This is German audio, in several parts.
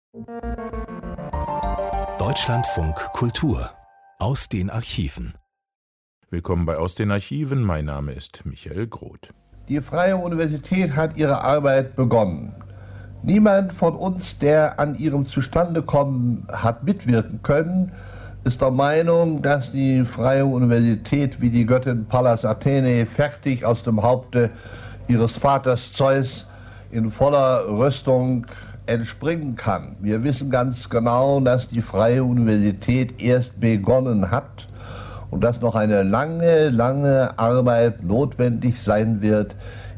Deutschlandfunk Kultur aus den Archiven. Willkommen bei Aus den Archiven, mein Name ist Michael Groth. Die Freie Universität hat ihre Arbeit begonnen. Niemand von uns, der an ihrem Zustandekommen hat mitwirken können, ist der Meinung, dass die Freie Universität wie die Göttin Pallas Athene fertig aus dem Haupte ihres Vaters Zeus in voller Rüstung entspringen kann. Wir wissen ganz genau, dass die Freie Universität erst begonnen hat und dass noch eine lange, lange Arbeit notwendig sein wird,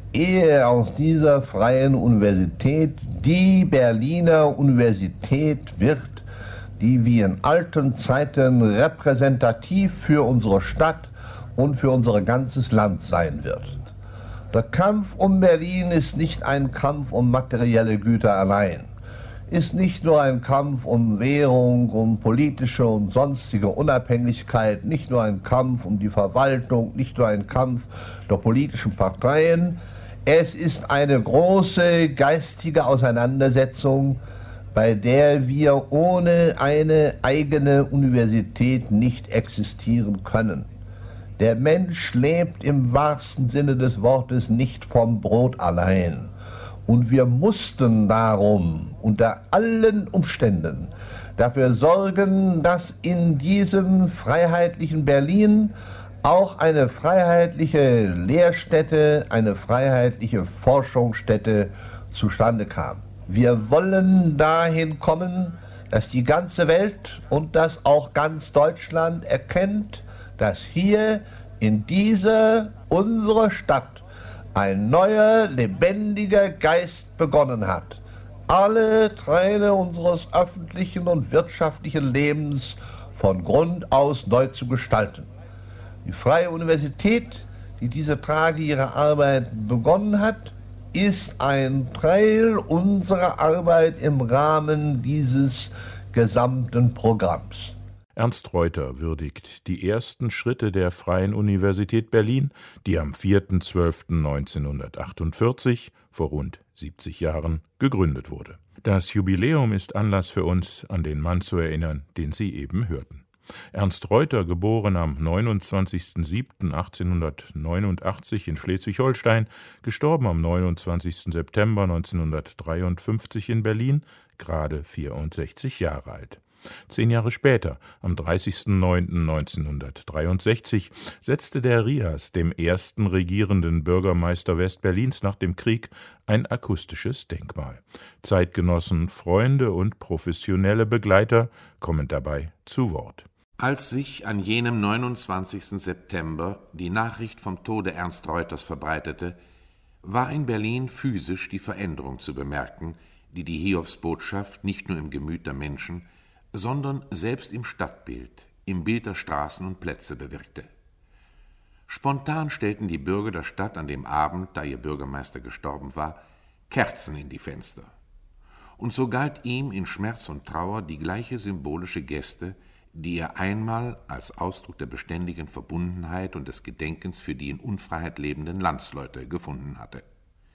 ehe aus dieser Freien Universität die Berliner Universität wird, die wie in alten Zeiten repräsentativ für unsere Stadt und für unser ganzes Land sein wird. Der Kampf um Berlin ist nicht ein Kampf um materielle Güter allein, ist nicht nur ein Kampf um Währung, um politische und sonstige Unabhängigkeit, nicht nur ein Kampf um die Verwaltung, nicht nur ein Kampf der politischen Parteien. Es ist eine große geistige Auseinandersetzung, bei der wir ohne eine eigene Universität nicht existieren können. Der Mensch lebt im wahrsten Sinne des Wortes nicht vom Brot allein. Und wir mussten darum unter allen Umständen dafür sorgen, dass in diesem freiheitlichen Berlin auch eine freiheitliche Lehrstätte, eine freiheitliche Forschungsstätte zustande kam. Wir wollen dahin kommen, dass die ganze Welt und dass auch ganz Deutschland erkennt, dass hier in dieser, unserer Stadt, ein neuer, lebendiger Geist begonnen hat, alle Teile unseres öffentlichen und wirtschaftlichen Lebens von Grund aus neu zu gestalten. Die Freie Universität, die diese Tage ihrer Arbeit begonnen hat, ist ein Teil unserer Arbeit im Rahmen dieses gesamten Programms. Ernst Reuter würdigt die ersten Schritte der Freien Universität Berlin, die am 4.12.1948, vor rund 70 Jahren, gegründet wurde. Das Jubiläum ist Anlass für uns, an den Mann zu erinnern, den Sie eben hörten. Ernst Reuter, geboren am 29.07.1889 in Schleswig-Holstein, gestorben am 29. September 1953 in Berlin, gerade 64 Jahre alt. 10 Jahre später, am 30.09.1963, setzte der RIAS dem ersten regierenden Bürgermeister Westberlins nach dem Krieg ein akustisches Denkmal. Zeitgenossen, Freunde und professionelle Begleiter kommen dabei zu Wort. Als sich an jenem 29. September die Nachricht vom Tode Ernst Reuters verbreitete, war in Berlin physisch die Veränderung zu bemerken, die die Hiobsbotschaft nicht nur im Gemüt der Menschen, sondern selbst im Stadtbild, im Bild der Straßen und Plätze bewirkte. Spontan stellten die Bürger der Stadt an dem Abend, da ihr Bürgermeister gestorben war, Kerzen in die Fenster. Und so galt ihm in Schmerz und Trauer die gleiche symbolische Geste, die er einmal als Ausdruck der beständigen Verbundenheit und des Gedenkens für die in Unfreiheit lebenden Landsleute gefunden hatte.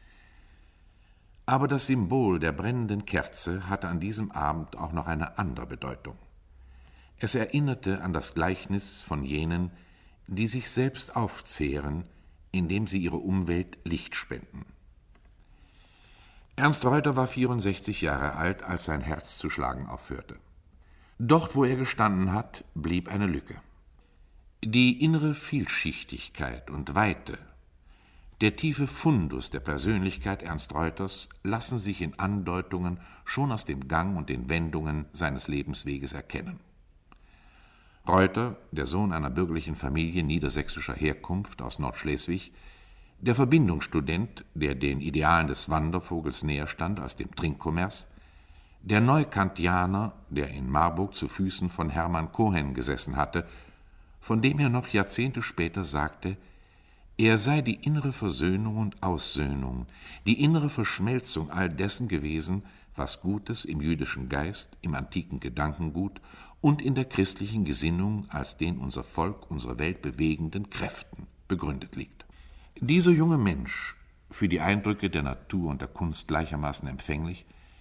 Aber das Symbol der brennenden Kerze hatte an diesem Abend auch noch eine andere Bedeutung. Es erinnerte an das Gleichnis von jenen, die sich selbst aufzehren, indem sie ihre Umwelt Licht spenden. Ernst Reuter war 64 Jahre alt, als sein Herz zu schlagen aufhörte. Dort, wo er gestanden hat, blieb eine Lücke. Die innere Vielschichtigkeit und Weite, der tiefe Fundus der Persönlichkeit Ernst Reuters lassen sich in Andeutungen schon aus dem Gang und den Wendungen seines Lebensweges erkennen. Reuter, der Sohn einer bürgerlichen Familie niedersächsischer Herkunft aus Nordschleswig, der Verbindungsstudent, der den Idealen des Wandervogels näher stand als dem Trinkkommers, der Neukantianer, der in Marburg zu Füßen von Hermann Cohen gesessen hatte, von dem er noch Jahrzehnte später sagte, er sei die innere Versöhnung und Aussöhnung, die innere Verschmelzung all dessen gewesen, was Gutes im jüdischen Geist, im antiken Gedankengut und in der christlichen Gesinnung als den unser Volk, unsere Welt bewegenden Kräften begründet liegt. Dieser junge Mensch, für die Eindrücke der Natur und der Kunst gleichermaßen empfänglich,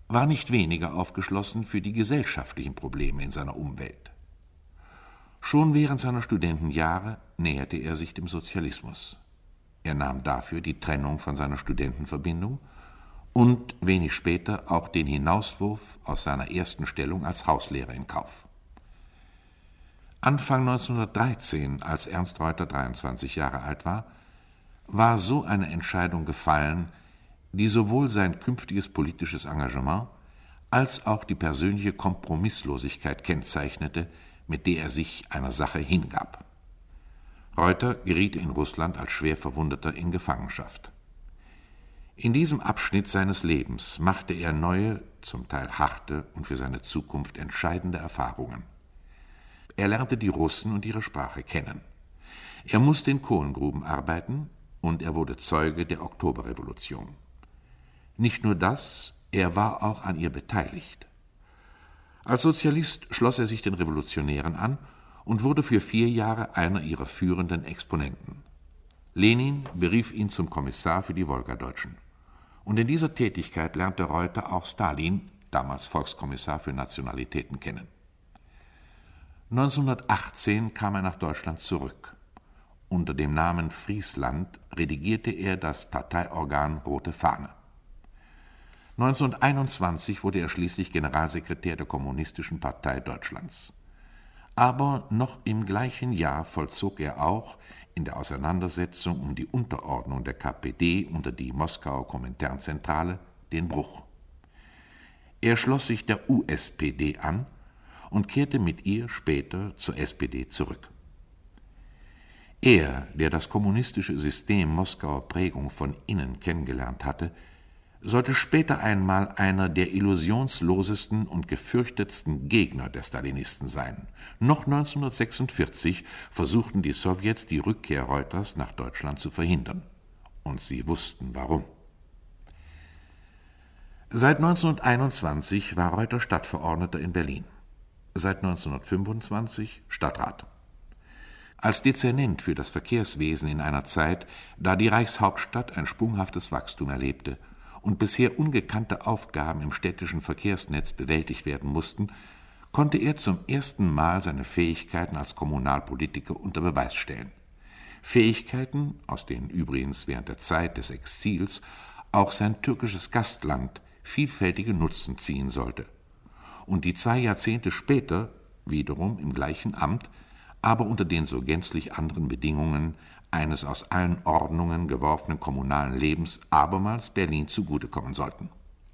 war nicht weniger aufgeschlossen für die gesellschaftlichen Probleme in seiner Umwelt. Schon während seiner Studentenjahre näherte er sich dem Sozialismus. Er nahm dafür die Trennung von seiner Studentenverbindung und wenig später auch den Hinauswurf aus seiner ersten Stellung als Hauslehrer in Kauf. Anfang 1913, als Ernst Reuter 23 Jahre alt war so eine Entscheidung gefallen, die sowohl sein künftiges politisches Engagement als auch die persönliche Kompromisslosigkeit kennzeichnete, mit der er sich einer Sache hingab. Reuter geriet in Russland als schwer Verwundeter in Gefangenschaft. In diesem Abschnitt seines Lebens machte er neue, zum Teil harte und für seine Zukunft entscheidende Erfahrungen. Er lernte die Russen und ihre Sprache kennen. Er musste in Kohlengruben arbeiten und er wurde Zeuge der Oktoberrevolution. Nicht nur das, er war auch an ihr beteiligt. Als Sozialist schloss er sich den Revolutionären an und wurde für 4 Jahre einer ihrer führenden Exponenten. Lenin berief ihn zum Kommissar für die Wolgadeutschen. Und in dieser Tätigkeit lernte Reuter auch Stalin, damals Volkskommissar für Nationalitäten, kennen. 1918 kam er nach Deutschland zurück. Unter dem Namen Friesland redigierte er das Parteiorgan Rote Fahne. 1921 wurde er schließlich Generalsekretär der Kommunistischen Partei Deutschlands. Aber noch im gleichen Jahr vollzog er auch in der Auseinandersetzung um die Unterordnung der KPD unter die Moskauer Kominternzentrale den Bruch. Er schloss sich der USPD an und kehrte mit ihr später zur SPD zurück. Er, der das kommunistische System Moskauer Prägung von innen kennengelernt hatte, sollte später einmal einer der illusionslosesten und gefürchtetsten Gegner der Stalinisten sein. Noch 1946 versuchten die Sowjets, die Rückkehr Reuters nach Deutschland zu verhindern. Und sie wussten warum. Seit 1921 war Reuter Stadtverordneter in Berlin. Seit 1925 Stadtrat. Als Dezernent für das Verkehrswesen in einer Zeit, da die Reichshauptstadt ein sprunghaftes Wachstum erlebte und bisher ungekannte Aufgaben im städtischen Verkehrsnetz bewältigt werden mussten, konnte er zum ersten Mal seine Fähigkeiten als Kommunalpolitiker unter Beweis stellen. Fähigkeiten, aus denen übrigens während der Zeit des Exils auch sein türkisches Gastland vielfältige Nutzen ziehen sollte. Und die 2 Jahrzehnte später, wiederum im gleichen Amt, aber unter den so gänzlich anderen Bedingungen eines aus allen Ordnungen geworfenen kommunalen Lebens abermals Berlin zugutekommen sollten.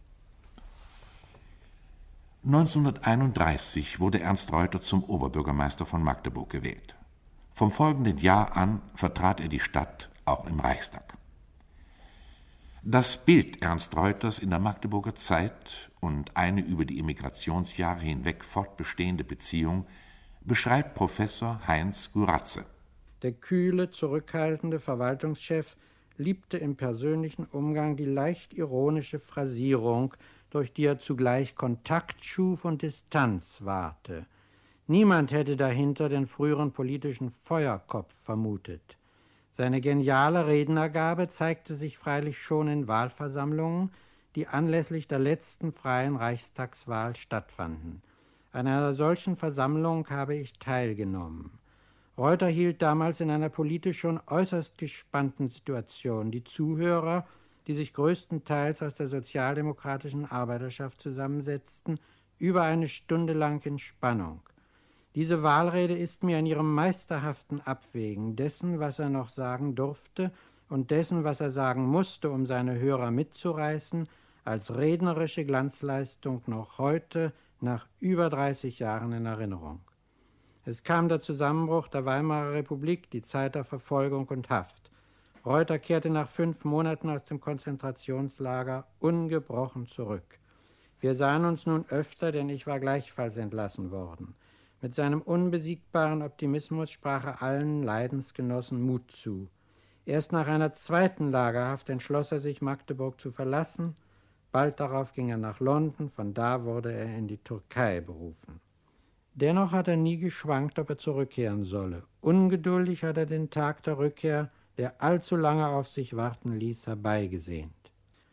1931 wurde Ernst Reuter zum Oberbürgermeister von Magdeburg gewählt. Vom folgenden Jahr an vertrat er die Stadt auch im Reichstag. Das Bild Ernst Reuters in der Magdeburger Zeit und eine über die Emigrationsjahre hinweg fortbestehende Beziehung beschreibt Professor Heinz Guratze. Der kühle, zurückhaltende Verwaltungschef liebte im persönlichen Umgang die leicht ironische Phrasierung, durch die er zugleich Kontakt schuf und Distanz wahrte. Niemand hätte dahinter den früheren politischen Feuerkopf vermutet. Seine geniale Rednergabe zeigte sich freilich schon in Wahlversammlungen, die anlässlich der letzten freien Reichstagswahl stattfanden. An einer solchen Versammlung habe ich teilgenommen. Reuter hielt damals in einer politisch schon äußerst gespannten Situation die Zuhörer, die sich größtenteils aus der sozialdemokratischen Arbeiterschaft zusammensetzten, über eine Stunde lang in Spannung. Diese Wahlrede ist mir in ihrem meisterhaften Abwägen dessen, was er noch sagen durfte, und dessen, was er sagen musste, um seine Hörer mitzureißen, als rednerische Glanzleistung noch heute, nach über 30 Jahren in Erinnerung. Es kam der Zusammenbruch der Weimarer Republik, die Zeit der Verfolgung und Haft. Reuter kehrte nach 5 Monaten aus dem Konzentrationslager ungebrochen zurück. Wir sahen uns nun öfter, denn ich war gleichfalls entlassen worden. Mit seinem unbesiegbaren Optimismus sprach er allen Leidensgenossen Mut zu. Erst nach einer 2. Lagerhaft entschloss er sich, Magdeburg zu verlassen. Bald darauf ging er nach London, von da wurde er in die Türkei berufen. Dennoch hat er nie geschwankt, ob er zurückkehren solle. Ungeduldig hat er den Tag der Rückkehr, der allzu lange auf sich warten ließ, herbeigesehnt.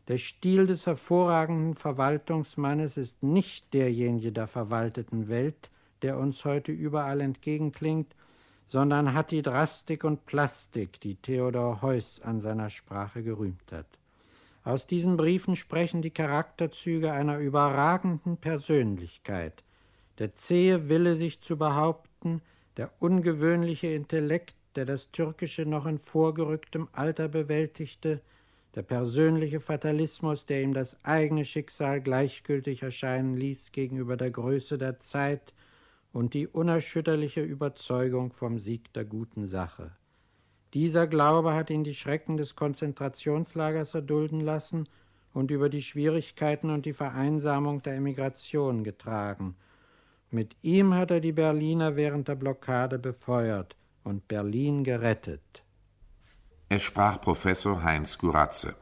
Der Stil des hervorragenden Verwaltungsmannes ist nicht derjenige der verwalteten Welt, der uns heute überall entgegenklingt, sondern hat die Drastik und Plastik, die Theodor Heuss an seiner Sprache gerühmt hat. Aus diesen Briefen sprechen die Charakterzüge einer überragenden Persönlichkeit, der zähe Wille, sich zu behaupten, der ungewöhnliche Intellekt, der das Türkische noch in vorgerücktem Alter bewältigte, der persönliche Fatalismus, der ihm das eigene Schicksal gleichgültig erscheinen ließ gegenüber der Größe der Zeit, und die unerschütterliche Überzeugung vom Sieg der guten Sache. Dieser Glaube hat ihn die Schrecken des Konzentrationslagers erdulden lassen und über die Schwierigkeiten und die Vereinsamung der Emigration getragen. Mit ihm hat er die Berliner während der Blockade befeuert und Berlin gerettet. Es sprach Professor Heinz Guratze.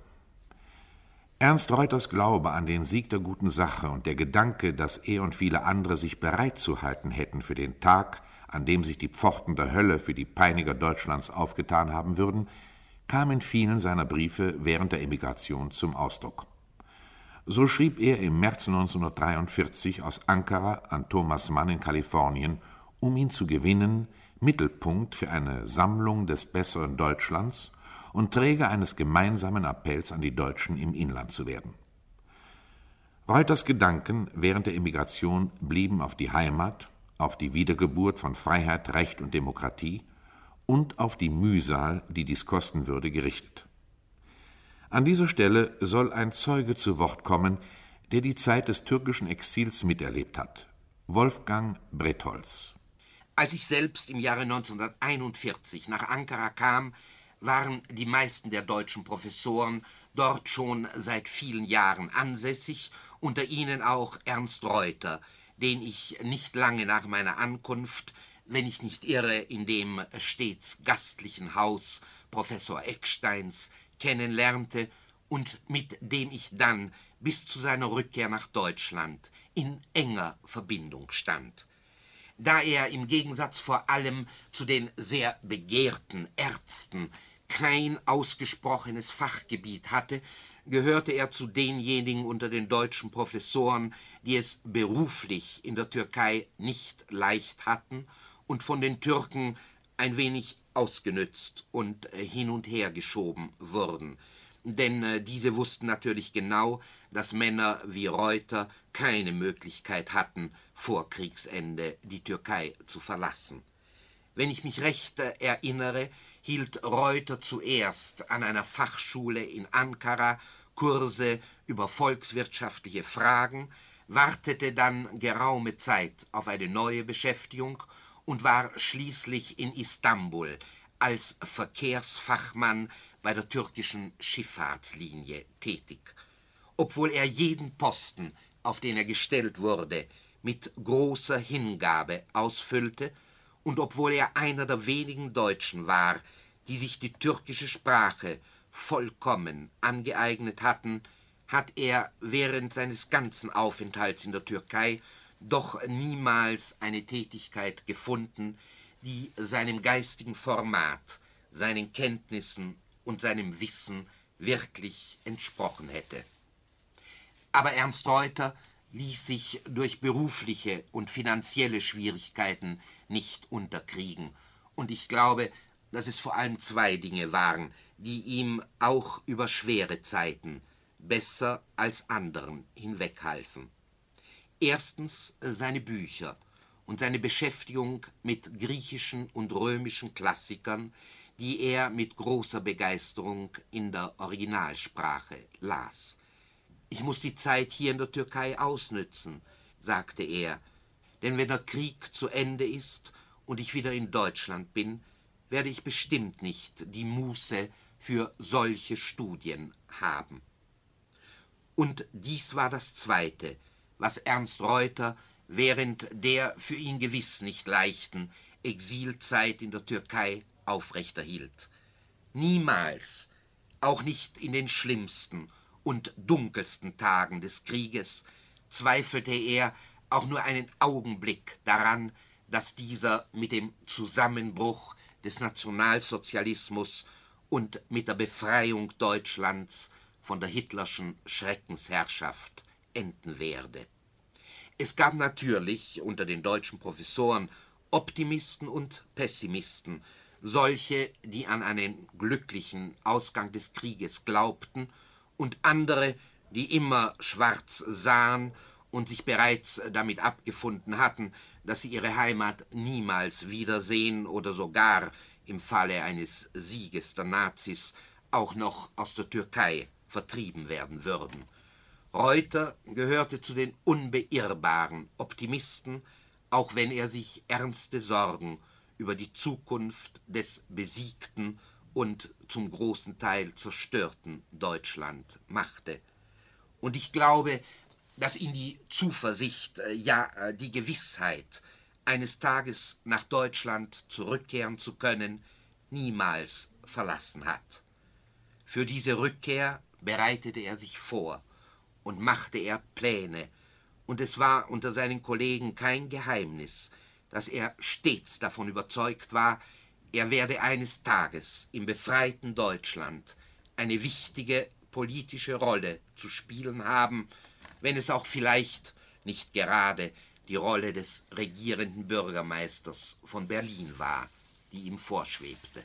Ernst Reuters Glaube an den Sieg der guten Sache und der Gedanke, dass er und viele andere sich bereit zu halten hätten für den Tag, an dem sich die Pforten der Hölle für die Peiniger Deutschlands aufgetan haben würden, kam in vielen seiner Briefe während der Emigration zum Ausdruck. So schrieb er im März 1943 aus Ankara an Thomas Mann in Kalifornien, um ihn zu gewinnen, Mittelpunkt für eine Sammlung des besseren Deutschlands und Träger eines gemeinsamen Appells an die Deutschen im Inland zu werden. Reuters Gedanken während der Emigration blieben auf die Heimat, auf die Wiedergeburt von Freiheit, Recht und Demokratie und auf die Mühsal, die dies kosten würde, gerichtet. An dieser Stelle soll ein Zeuge zu Wort kommen, der die Zeit des türkischen Exils miterlebt hat: Wolfgang Brettholz. Als ich selbst im Jahre 1941 nach Ankara kam, waren die meisten der deutschen Professoren dort schon seit vielen Jahren ansässig, unter ihnen auch Ernst Reuter, den ich nicht lange nach meiner Ankunft, wenn ich nicht irre, in dem stets gastlichen Haus Professor Ecksteins kennenlernte und mit dem ich dann bis zu seiner Rückkehr nach Deutschland in enger Verbindung stand. Da er im Gegensatz vor allem zu den sehr begehrten Ärzten kein ausgesprochenes Fachgebiet hatte, gehörte er zu denjenigen unter den deutschen Professoren, die es beruflich in der Türkei nicht leicht hatten und von den Türken ein wenig ausgenützt und hin und her geschoben wurden. Denn diese wussten natürlich genau, dass Männer wie Reuter keine Möglichkeit hatten, vor Kriegsende die Türkei zu verlassen. Wenn ich mich recht erinnere, hielt Reuter zuerst an einer Fachschule in Ankara Kurse über volkswirtschaftliche Fragen, wartete dann geraume Zeit auf eine neue Beschäftigung und war schließlich in Istanbul als Verkehrsfachmann bei der türkischen Schifffahrtslinie tätig. Obwohl er jeden Posten, auf den er gestellt wurde, mit großer Hingabe ausfüllte, und obwohl er einer der wenigen Deutschen war, die sich die türkische Sprache vollkommen angeeignet hatten, hat er während seines ganzen Aufenthalts in der Türkei doch niemals eine Tätigkeit gefunden, die seinem geistigen Format, seinen Kenntnissen und seinem Wissen wirklich entsprochen hätte. Aber Ernst Reuter ließ sich durch berufliche und finanzielle Schwierigkeiten nicht unterkriegen. Und ich glaube, dass es vor allem zwei Dinge waren, die ihm auch über schwere Zeiten besser als anderen hinweghalfen. Erstens seine Bücher und seine Beschäftigung mit griechischen und römischen Klassikern, die er mit großer Begeisterung in der Originalsprache las. »Ich muss die Zeit hier in der Türkei ausnützen«, sagte er, »denn wenn der Krieg zu Ende ist und ich wieder in Deutschland bin, werde ich bestimmt nicht die Muße für solche Studien haben.« Und dies war das Zweite, was Ernst Reuter während der für ihn gewiss nicht leichten Exilzeit in der Türkei aufrechterhielt. Niemals, auch nicht in den schlimmsten und dunkelsten Tagen des Krieges, zweifelte er auch nur einen Augenblick daran, dass dieser mit dem Zusammenbruch des Nationalsozialismus und mit der Befreiung Deutschlands von der hitlerschen Schreckensherrschaft enden werde. Es gab natürlich unter den deutschen Professoren Optimisten und Pessimisten, solche, die an einen glücklichen Ausgang des Krieges glaubten, und andere, die immer schwarz sahen und sich bereits damit abgefunden hatten, dass sie ihre Heimat niemals wiedersehen oder sogar im Falle eines Sieges der Nazis auch noch aus der Türkei vertrieben werden würden. Reuter gehörte zu den unbeirrbaren Optimisten, auch wenn er sich ernste Sorgen über die Zukunft des besiegten und zum großen Teil zerstörten Deutschland machte. Und ich glaube, dass ihn die Zuversicht, ja die Gewissheit, eines Tages nach Deutschland zurückkehren zu können, niemals verlassen hat. Für diese Rückkehr bereitete er sich vor und machte er Pläne, und es war unter seinen Kollegen kein Geheimnis, dass er stets davon überzeugt war, er werde eines Tages im befreiten Deutschland eine wichtige politische Rolle zu spielen haben, wenn es auch vielleicht nicht gerade die Rolle des regierenden Bürgermeisters von Berlin war, die ihm vorschwebte.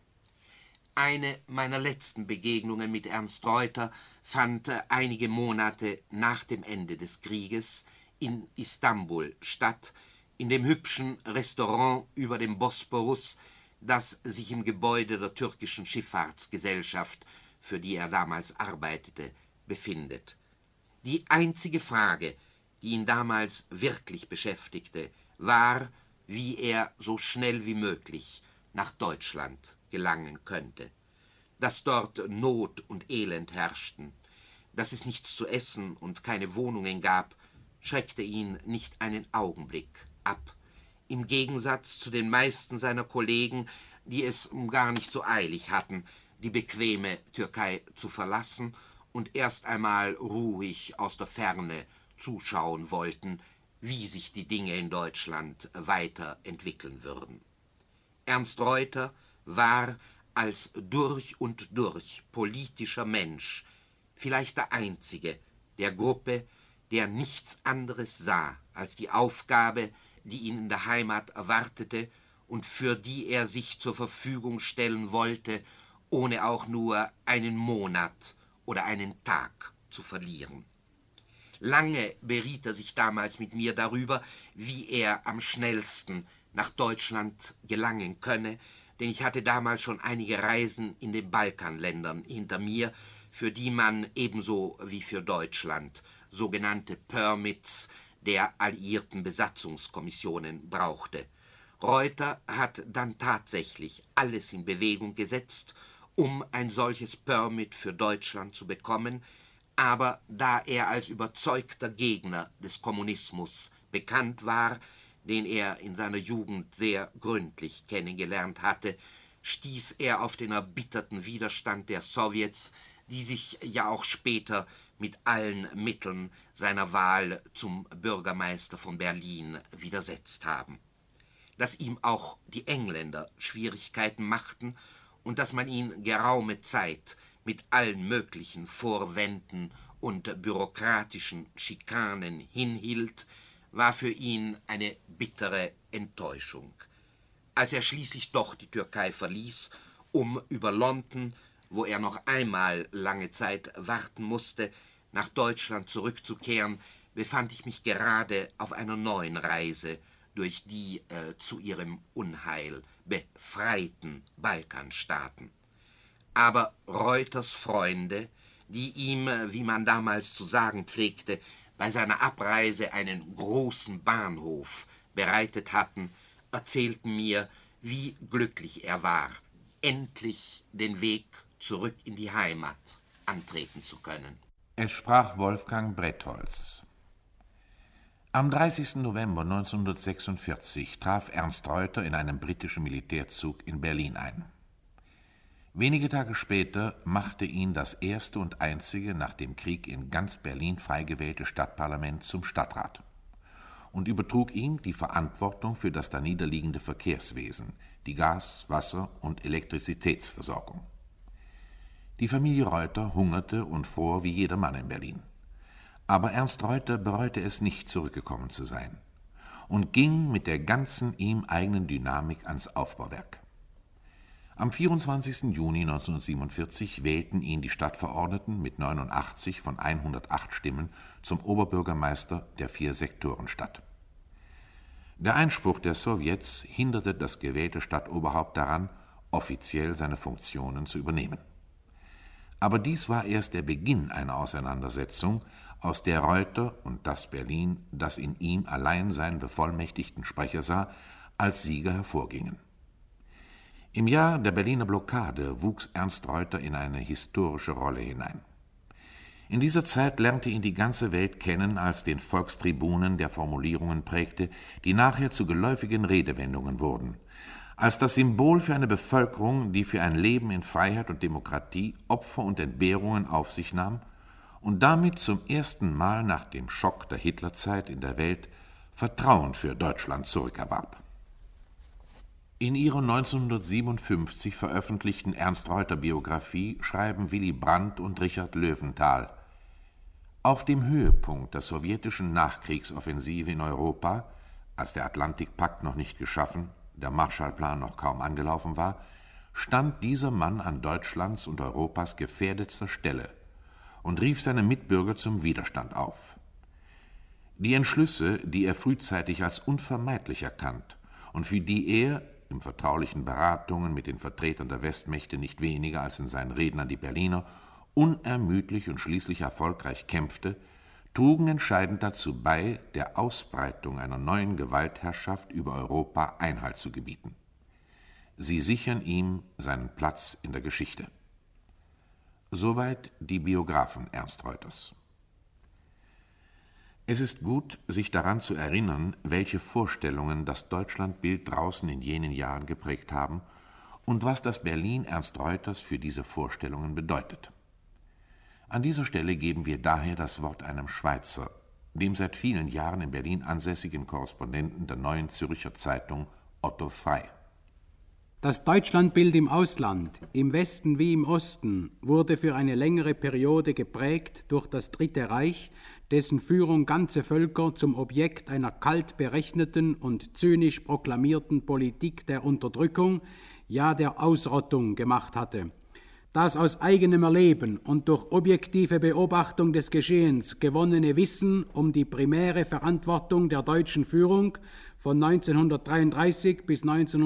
Eine meiner letzten Begegnungen mit Ernst Reuter fand einige Monate nach dem Ende des Krieges in Istanbul statt, in dem hübschen Restaurant über dem Bosporus, das sich im Gebäude der türkischen Schifffahrtsgesellschaft, für die er damals arbeitete, befindet. Die einzige Frage, die ihn damals wirklich beschäftigte, war, wie er so schnell wie möglich nach Deutschland gelangen könnte. Dass dort Not und Elend herrschten, dass es nichts zu essen und keine Wohnungen gab, schreckte ihn nicht einen Augenblick ab. Im Gegensatz zu den meisten seiner Kollegen, die es gar nicht so eilig hatten, die bequeme Türkei zu verlassen und erst einmal ruhig aus der Ferne zuschauen wollten, wie sich die Dinge in Deutschland weiterentwickeln würden. Ernst Reuter war als durch und durch politischer Mensch vielleicht der einzige der Gruppe, der nichts anderes sah als die Aufgabe, die ihn in der Heimat erwartete und für die er sich zur Verfügung stellen wollte, ohne auch nur einen Monat oder einen Tag zu verlieren. Lange beriet er sich damals mit mir darüber, wie er am schnellsten nach Deutschland gelangen könne, denn ich hatte damals schon einige Reisen in den Balkanländern hinter mir, für die man ebenso wie für Deutschland sogenannte Permits der alliierten Besatzungskommissionen brauchte. Reuter hat dann tatsächlich alles in Bewegung gesetzt, um ein solches Permit für Deutschland zu bekommen, aber da er als überzeugter Gegner des Kommunismus bekannt war, den er in seiner Jugend sehr gründlich kennengelernt hatte, stieß er auf den erbitterten Widerstand der Sowjets, die sich ja auch später mit allen Mitteln seiner Wahl zum Bürgermeister von Berlin widersetzt haben. Dass ihm auch die Engländer Schwierigkeiten machten und dass man ihn geraume Zeit mit allen möglichen Vorwänden und bürokratischen Schikanen hinhielt, war für ihn eine bittere Enttäuschung. Als er schließlich doch die Türkei verließ, um über London, wo er noch einmal lange Zeit warten musste, nach Deutschland zurückzukehren, befand ich mich gerade auf einer neuen Reise durch die zu ihrem Unheil befreiten Balkanstaaten. Aber Reuters Freunde, die ihm, wie man damals zu sagen pflegte, bei seiner Abreise einen großen Bahnhof bereitet hatten, erzählten mir, wie glücklich er war, endlich den Weg zurück in die Heimat antreten zu können. Es sprach Wolfgang Brettholz. Am 30. November 1946 traf Ernst Reuter in einem britischen Militärzug in Berlin ein. Wenige Tage später machte ihn das erste und einzige nach dem Krieg in ganz Berlin frei gewählte Stadtparlament zum Stadtrat und übertrug ihm die Verantwortung für das daniederliegende Verkehrswesen, die Gas-, Wasser- und Elektrizitätsversorgung. Die Familie Reuter hungerte und fror wie jeder Mann in Berlin. Aber Ernst Reuter bereute es nicht, zurückgekommen zu sein, und ging mit der ganzen ihm eigenen Dynamik ans Aufbauwerk. Am 24. Juni 1947 wählten ihn die Stadtverordneten mit 89 von 108 Stimmen zum Oberbürgermeister der 4 Sektorenstadt. Der Einspruch der Sowjets hinderte das gewählte Stadtoberhaupt daran, offiziell seine Funktionen zu übernehmen. Aber dies war erst der Beginn einer Auseinandersetzung, aus der Reuter und das Berlin, das in ihm allein seinen bevollmächtigten Sprecher sah, als Sieger hervorgingen. Im Jahr der Berliner Blockade wuchs Ernst Reuter in eine historische Rolle hinein. In dieser Zeit lernte ihn die ganze Welt kennen als den Volkstribunen, der Formulierungen prägte, die nachher zu geläufigen Redewendungen wurden, als das Symbol für eine Bevölkerung, die für ein Leben in Freiheit und Demokratie Opfer und Entbehrungen auf sich nahm und damit zum ersten Mal nach dem Schock der Hitlerzeit in der Welt Vertrauen für Deutschland zurückerwarb. In ihrer 1957 veröffentlichten Ernst-Reuter-Biografie schreiben Willy Brandt und Richard Löwenthal: Auf dem Höhepunkt der sowjetischen Nachkriegsoffensive in Europa, als der Atlantikpakt noch nicht geschaffen, der Marshallplan noch kaum angelaufen war, stand dieser Mann an Deutschlands und Europas gefährdetster Stelle und rief seine Mitbürger zum Widerstand auf. Die Entschlüsse, die er frühzeitig als unvermeidlich erkannt und für die er in vertraulichen Beratungen mit den Vertretern der Westmächte nicht weniger als in seinen Reden an die Berliner unermüdlich und schließlich erfolgreich kämpfte, trugen entscheidend dazu bei, der Ausbreitung einer neuen Gewaltherrschaft über Europa Einhalt zu gebieten. Sie sichern ihm seinen Platz in der Geschichte. Soweit die Biografen Ernst Reuters. Es ist gut, sich daran zu erinnern, welche Vorstellungen das Deutschlandbild draußen in jenen Jahren geprägt haben und was das Berlin Ernst Reuters für diese Vorstellungen bedeutet. An dieser Stelle geben wir daher das Wort einem Schweizer, dem seit vielen Jahren in Berlin ansässigen Korrespondenten der Neuen Zürcher Zeitung, Otto Frey. Das Deutschlandbild im Ausland, im Westen wie im Osten, wurde für eine längere Periode geprägt durch das Dritte Reich, dessen Führung ganze Völker zum Objekt einer kalt berechneten und zynisch proklamierten Politik der Unterdrückung, ja der Ausrottung gemacht hatte. Das aus eigenem Erleben und durch objektive Beobachtung des Geschehens gewonnene Wissen um die primäre Verantwortung der deutschen Führung von 1933 bis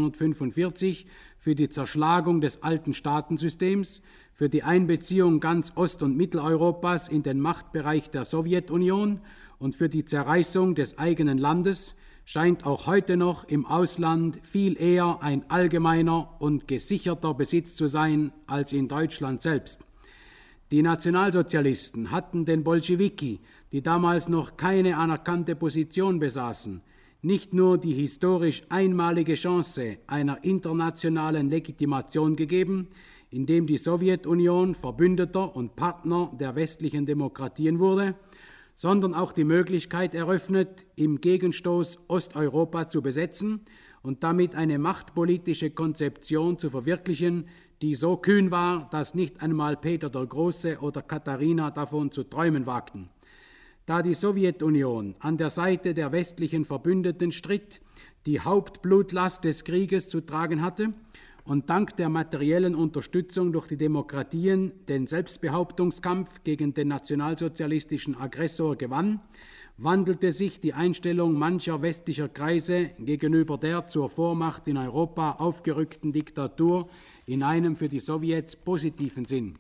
1945 für die Zerschlagung des alten Staatensystems, für die Einbeziehung ganz Ost- und Mitteleuropas in den Machtbereich der Sowjetunion und für die Zerreißung des eigenen Landes, scheint auch heute noch im Ausland viel eher ein allgemeiner und gesicherter Besitz zu sein als in Deutschland selbst. Die Nationalsozialisten hatten den Bolschewiki, die damals noch keine anerkannte Position besaßen, nicht nur die historisch einmalige Chance einer internationalen Legitimation gegeben, indem die Sowjetunion Verbündeter und Partner der westlichen Demokratien wurde, sondern auch die Möglichkeit eröffnet, im Gegenstoß Osteuropa zu besetzen und damit eine machtpolitische Konzeption zu verwirklichen, die so kühn war, dass nicht einmal Peter der Große oder Katharina davon zu träumen wagten. Da die Sowjetunion an der Seite der westlichen Verbündeten stritt, die Hauptblutlast des Krieges zu tragen hatte und dank der materiellen Unterstützung durch die Demokratien den Selbstbehauptungskampf gegen den nationalsozialistischen Aggressor gewann, wandelte sich die Einstellung mancher westlicher Kreise gegenüber der zur Vormacht in Europa aufgerückten Diktatur in einem für die Sowjets positiven Sinn.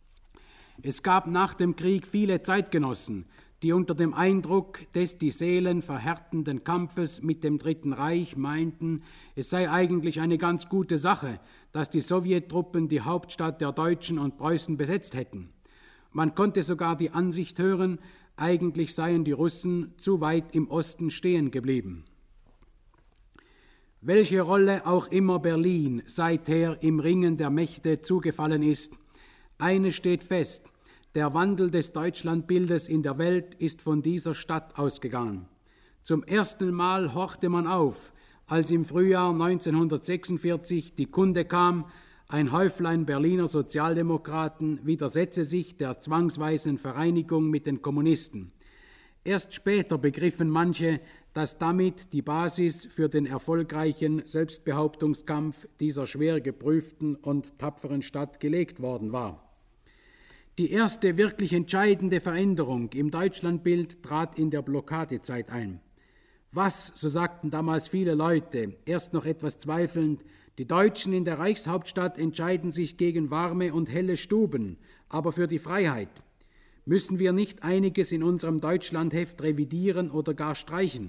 Es gab nach dem Krieg viele Zeitgenossen, die unter dem Eindruck des die Seelen verhärtenden Kampfes mit dem Dritten Reich meinten, es sei eigentlich eine ganz gute Sache, dass die Sowjettruppen die Hauptstadt der Deutschen und Preußen besetzt hätten. Man konnte sogar die Ansicht hören, eigentlich seien die Russen zu weit im Osten stehen geblieben. Welche Rolle auch immer Berlin seither im Ringen der Mächte zugefallen ist, eines steht fest: Der Wandel des Deutschlandbildes in der Welt ist von dieser Stadt ausgegangen. Zum ersten Mal horchte man auf, als im Frühjahr 1946 die Kunde kam, ein Häuflein Berliner Sozialdemokraten widersetze sich der zwangsweisen Vereinigung mit den Kommunisten. Erst später begriffen manche, dass damit die Basis für den erfolgreichen Selbstbehauptungskampf dieser schwer geprüften und tapferen Stadt gelegt worden war. Die erste wirklich entscheidende Veränderung im Deutschlandbild trat in der Blockadezeit ein. Was, so sagten damals viele Leute, erst noch etwas zweifelnd, die Deutschen in der Reichshauptstadt entscheiden sich gegen warme und helle Stuben, aber für die Freiheit. Müssen wir nicht einiges in unserem Deutschlandheft revidieren oder gar streichen?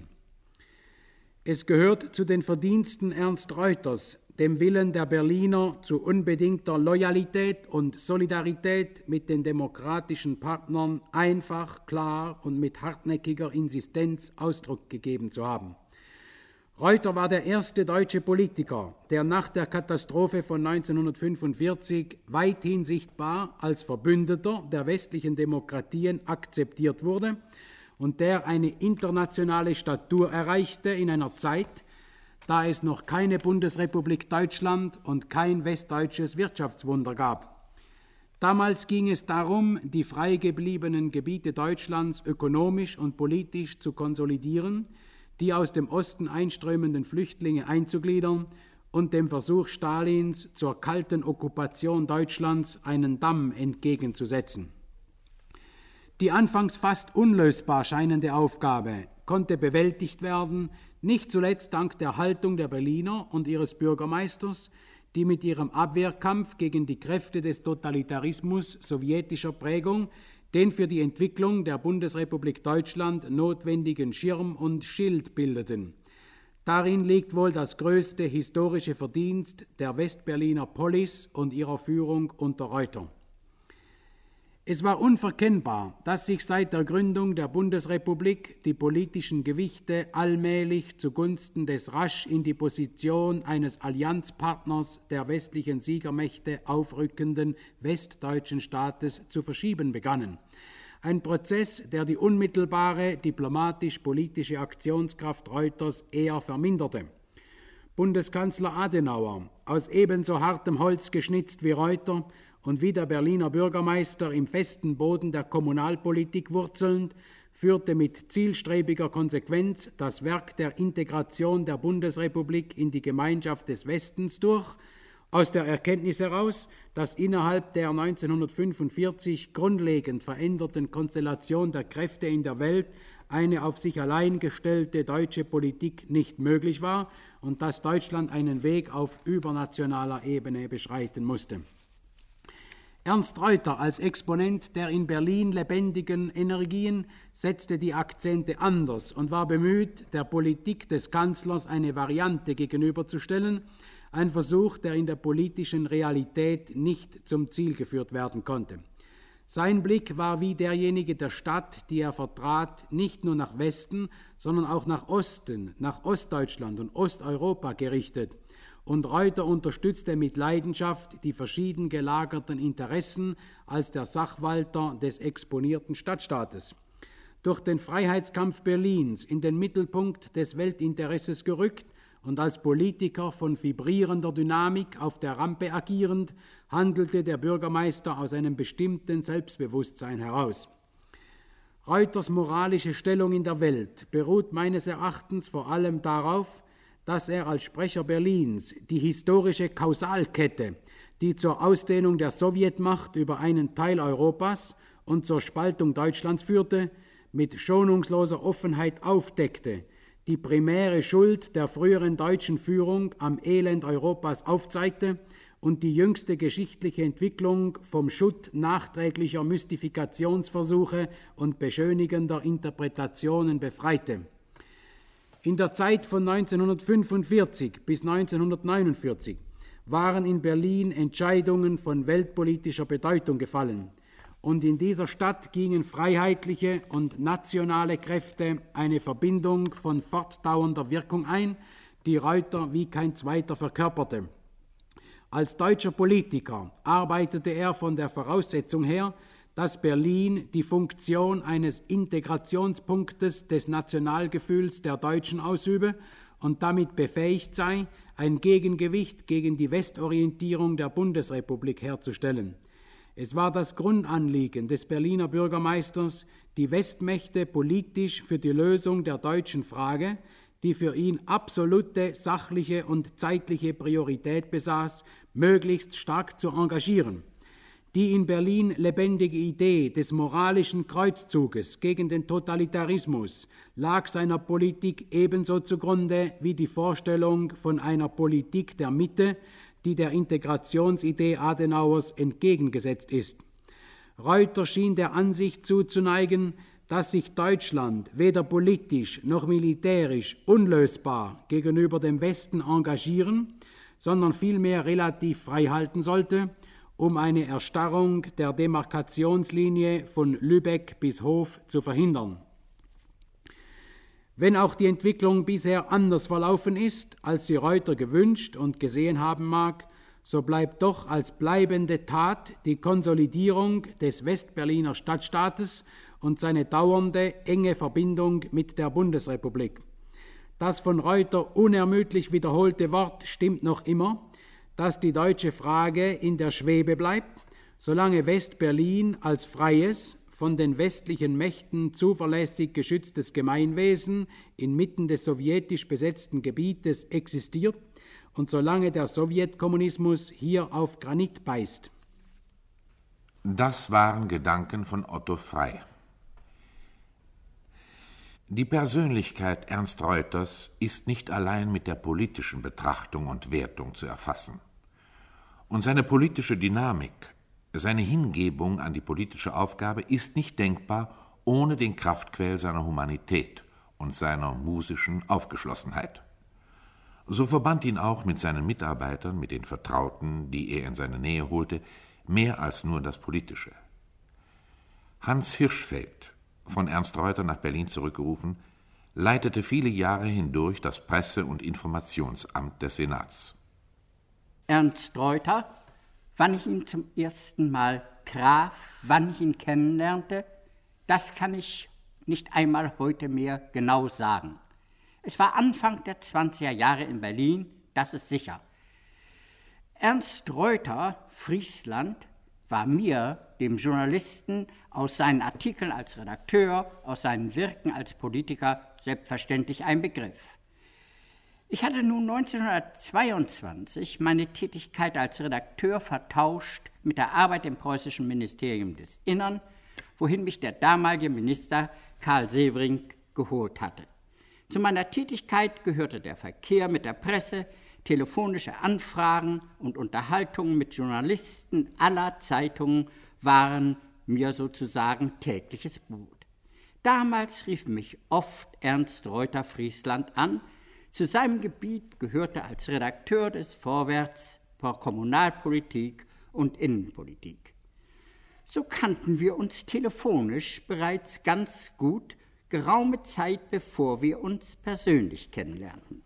Es gehört zu den Verdiensten Ernst Reuters, dem Willen der Berliner zu unbedingter Loyalität und Solidarität mit den demokratischen Partnern einfach, klar und mit hartnäckiger Insistenz Ausdruck gegeben zu haben. Reuter war der erste deutsche Politiker, der nach der Katastrophe von 1945 weithin sichtbar als Verbündeter der westlichen Demokratien akzeptiert wurde und der eine internationale Statur erreichte in einer Zeit, da es noch keine Bundesrepublik Deutschland und kein westdeutsches Wirtschaftswunder gab. Damals ging es darum, die frei gebliebenen Gebiete Deutschlands ökonomisch und politisch zu konsolidieren, die aus dem Osten einströmenden Flüchtlinge einzugliedern und dem Versuch Stalins zur kalten Okkupation Deutschlands einen Damm entgegenzusetzen. Die anfangs fast unlösbar scheinende Aufgabe konnte bewältigt werden, nicht zuletzt dank der Haltung der Berliner und ihres Bürgermeisters, die mit ihrem Abwehrkampf gegen die Kräfte des Totalitarismus sowjetischer Prägung den für die Entwicklung der Bundesrepublik Deutschland notwendigen Schirm und Schild bildeten. Darin liegt wohl das größte historische Verdienst der Westberliner Polis und ihrer Führung unter Reuter. Es war unverkennbar, dass sich seit der Gründung der Bundesrepublik die politischen Gewichte allmählich zugunsten des rasch in die Position eines Allianzpartners der westlichen Siegermächte aufrückenden westdeutschen Staates zu verschieben begannen. Ein Prozess, der die unmittelbare diplomatisch-politische Aktionskraft Reuters eher verminderte. Bundeskanzler Adenauer, aus ebenso hartem Holz geschnitzt wie Reuter, und wie der Berliner Bürgermeister im festen Boden der Kommunalpolitik wurzelnd, führte mit zielstrebiger Konsequenz das Werk der Integration der Bundesrepublik in die Gemeinschaft des Westens durch, aus der Erkenntnis heraus, dass innerhalb der 1945 grundlegend veränderten Konstellation der Kräfte in der Welt eine auf sich allein gestellte deutsche Politik nicht möglich war und dass Deutschland einen Weg auf übernationaler Ebene beschreiten musste. Ernst Reuter als Exponent der in Berlin lebendigen Energien setzte die Akzente anders und war bemüht, der Politik des Kanzlers eine Variante gegenüberzustellen, ein Versuch, der in der politischen Realität nicht zum Ziel geführt werden konnte. Sein Blick war wie derjenige der Stadt, die er vertrat, nicht nur nach Westen, sondern auch nach Osten, nach Ostdeutschland und Osteuropa gerichtet. Und Reuter unterstützte mit Leidenschaft die verschieden gelagerten Interessen als der Sachwalter des exponierten Stadtstaates. Durch den Freiheitskampf Berlins in den Mittelpunkt des Weltinteresses gerückt und als Politiker von vibrierender Dynamik auf der Rampe agierend, handelte der Bürgermeister aus einem bestimmten Selbstbewusstsein heraus. Reuters moralische Stellung in der Welt beruht meines Erachtens vor allem darauf, dass er als Sprecher Berlins die historische Kausalkette, die zur Ausdehnung der Sowjetmacht über einen Teil Europas und zur Spaltung Deutschlands führte, mit schonungsloser Offenheit aufdeckte, die primäre Schuld der früheren deutschen Führung am Elend Europas aufzeigte und die jüngste geschichtliche Entwicklung vom Schutt nachträglicher Mystifikationsversuche und beschönigender Interpretationen befreite. In der Zeit von 1945 bis 1949 waren in Berlin Entscheidungen von weltpolitischer Bedeutung gefallen. Und in dieser Stadt gingen freiheitliche und nationale Kräfte eine Verbindung von fortdauernder Wirkung ein, die Reuter wie kein zweiter verkörperte. Als deutscher Politiker arbeitete er von der Voraussetzung her, dass Berlin die Funktion eines Integrationspunktes des Nationalgefühls der Deutschen ausübe und damit befähigt sei, ein Gegengewicht gegen die Westorientierung der Bundesrepublik herzustellen. Es war das Grundanliegen des Berliner Bürgermeisters, die Westmächte politisch für die Lösung der deutschen Frage, die für ihn absolute sachliche und zeitliche Priorität besaß, möglichst stark zu engagieren. Die in Berlin lebendige Idee des moralischen Kreuzzuges gegen den Totalitarismus lag seiner Politik ebenso zugrunde wie die Vorstellung von einer Politik der Mitte, die der Integrationsidee Adenauers entgegengesetzt ist. Reuter schien der Ansicht zuzuneigen, dass sich Deutschland weder politisch noch militärisch unlösbar gegenüber dem Westen engagieren, sondern vielmehr relativ frei halten sollte, um eine Erstarrung der Demarkationslinie von Lübeck bis Hof zu verhindern. Wenn auch die Entwicklung bisher anders verlaufen ist, als sie Reuter gewünscht und gesehen haben mag, so bleibt doch als bleibende Tat die Konsolidierung des Westberliner Stadtstaates und seine dauernde enge Verbindung mit der Bundesrepublik. Das von Reuter unermüdlich wiederholte Wort stimmt noch immer, dass die deutsche Frage in der Schwebe bleibt, solange West-Berlin als freies, von den westlichen Mächten zuverlässig geschütztes Gemeinwesen inmitten des sowjetisch besetzten Gebietes existiert und solange der Sowjetkommunismus hier auf Granit beißt. Das waren Gedanken von Otto Frei. Die Persönlichkeit Ernst Reuters ist nicht allein mit der politischen Betrachtung und Wertung zu erfassen. Und seine politische Dynamik, seine Hingebung an die politische Aufgabe ist nicht denkbar ohne den Kraftquell seiner Humanität und seiner musischen Aufgeschlossenheit. So verband ihn auch mit seinen Mitarbeitern, mit den Vertrauten, die er in seine Nähe holte, mehr als nur das Politische. Hans Hirschfeld, von Ernst Reuter nach Berlin zurückgerufen, leitete viele Jahre hindurch das Presse- und Informationsamt des Senats. Ernst Reuter, wann ich ihn zum ersten Mal traf, wann ich ihn kennenlernte, das kann ich nicht einmal heute mehr genau sagen. Es war Anfang der 20er Jahre in Berlin, das ist sicher. Ernst Reuter, Friesland, war mir, dem Journalisten, aus seinen Artikeln als Redakteur, aus seinen Wirken als Politiker selbstverständlich ein Begriff. Ich hatte nun 1922 meine Tätigkeit als Redakteur vertauscht mit der Arbeit im preußischen Ministerium des Innern, wohin mich der damalige Minister Karl Severing geholt hatte. Zu meiner Tätigkeit gehörte der Verkehr mit der Presse, telefonische Anfragen und Unterhaltungen mit Journalisten aller Zeitungen waren mir sozusagen tägliches Brot. Damals rief mich oft Ernst Reuter Friesland an. Zu seinem Gebiet gehörte als Redakteur des Vorwärts Kommunalpolitik und Innenpolitik. So kannten wir uns telefonisch bereits ganz gut, geraume Zeit bevor wir uns persönlich kennenlernten.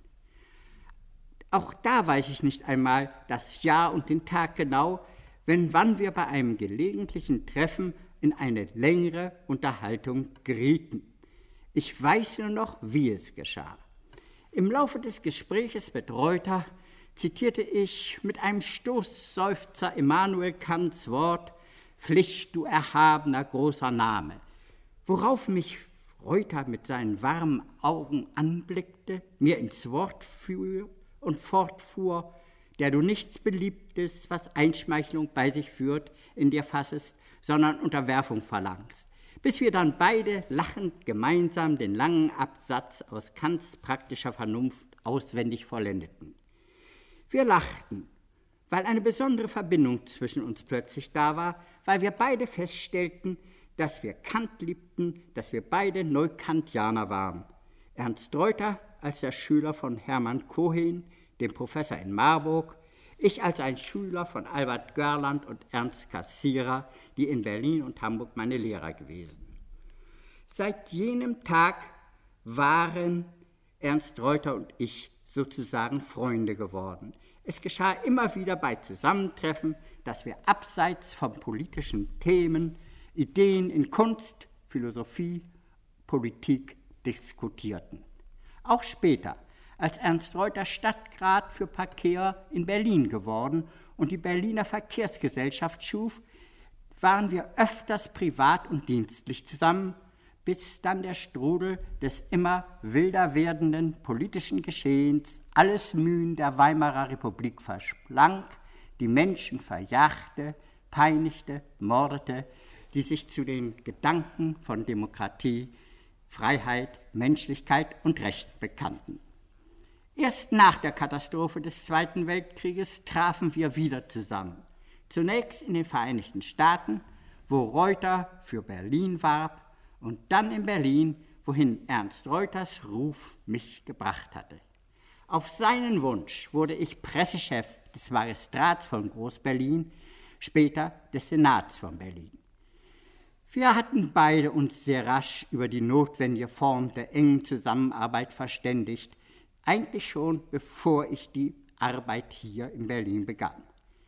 Auch da weiß ich nicht einmal das Jahr und den Tag genau, wann wir bei einem gelegentlichen Treffen in eine längere Unterhaltung gerieten. Ich weiß nur noch, wie es geschah. Im Laufe des Gespräches mit Reuter zitierte ich mit einem Stoßseufzer Immanuel Kants Wort »Pflicht, du erhabener großer Name«, worauf mich Reuter mit seinen warmen Augen anblickte, mir ins Wort fiel und fortfuhr, der du nichts Beliebtes, was Einschmeichelung bei sich führt, in dir fassest, sondern Unterwerfung verlangst, bis wir dann beide lachend gemeinsam den langen Absatz aus Kants praktischer Vernunft auswendig vollendeten. Wir lachten, weil eine besondere Verbindung zwischen uns plötzlich da war, weil wir beide feststellten, dass wir Kant liebten, dass wir beide Neukantianer waren. Ernst Reuter als der Schüler von Hermann Cohen, dem Professor in Marburg, ich als ein Schüler von Albert Görland und Ernst Cassirer, die in Berlin und Hamburg meine Lehrer gewesen. Seit jenem Tag waren Ernst Reuter und ich sozusagen Freunde geworden. Es geschah immer wieder bei Zusammentreffen, dass wir abseits von politischen Themen, Ideen in Kunst, Philosophie, Politik diskutierten. Auch später, als Ernst Reuter Stadtrat für Verkehr in Berlin geworden und die Berliner Verkehrsgesellschaft schuf, waren wir öfters privat und dienstlich zusammen, bis dann der Strudel des immer wilder werdenden politischen Geschehens alles Mühen der Weimarer Republik verschlang, die Menschen verjagte, peinigte, mordete, die sich zu den Gedanken von Demokratie, Freiheit, Menschlichkeit und Recht bekannten. Erst nach der Katastrophe des Zweiten Weltkrieges trafen wir wieder zusammen. Zunächst in den Vereinigten Staaten, wo Reuter für Berlin warb, und dann in Berlin, wohin Ernst Reuters Ruf mich gebracht hatte. Auf seinen Wunsch wurde ich Pressechef des Magistrats von Groß-Berlin, später des Senats von Berlin. Wir hatten beide uns sehr rasch über die notwendige Form der engen Zusammenarbeit verständigt, eigentlich schon bevor ich die Arbeit hier in Berlin begann.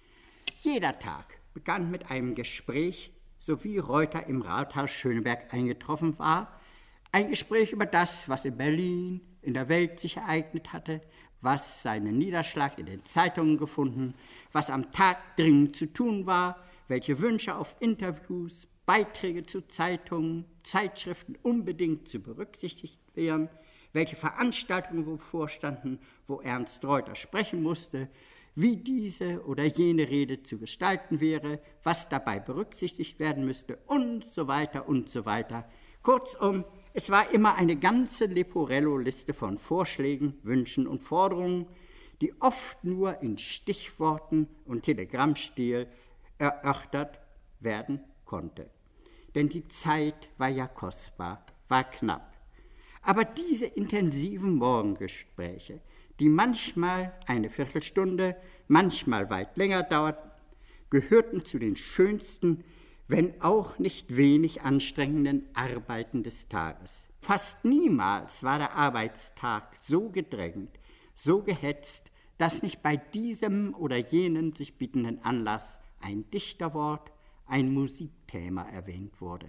Jeder Tag begann mit einem Gespräch, so wie Reuter im Rathaus Schöneberg eingetroffen war, ein Gespräch über das, was in Berlin, in der Welt sich ereignet hatte, was seinen Niederschlag in den Zeitungen gefunden, was am Tag dringend zu tun war, welche Wünsche auf Interviews, Beiträge zu Zeitungen, Zeitschriften unbedingt zu berücksichtigt wären, welche Veranstaltungen bevorstanden, wo Ernst Reuter sprechen musste, wie diese oder jene Rede zu gestalten wäre, was dabei berücksichtigt werden müsste und so weiter und so weiter. Kurzum, es war immer eine ganze Leporello-Liste von Vorschlägen, Wünschen und Forderungen, die oft nur in Stichworten und Telegrammstil erörtert werden konnte. Denn die Zeit war ja kostbar, war knapp. Aber diese intensiven Morgengespräche, die manchmal eine Viertelstunde, manchmal weit länger dauerten, gehörten zu den schönsten, wenn auch nicht wenig anstrengenden Arbeiten des Tages. Fast niemals war der Arbeitstag so gedrängt, so gehetzt, dass nicht bei diesem oder jenem sich bietenden Anlass ein Dichterwort, ein Musikthema erwähnt wurde.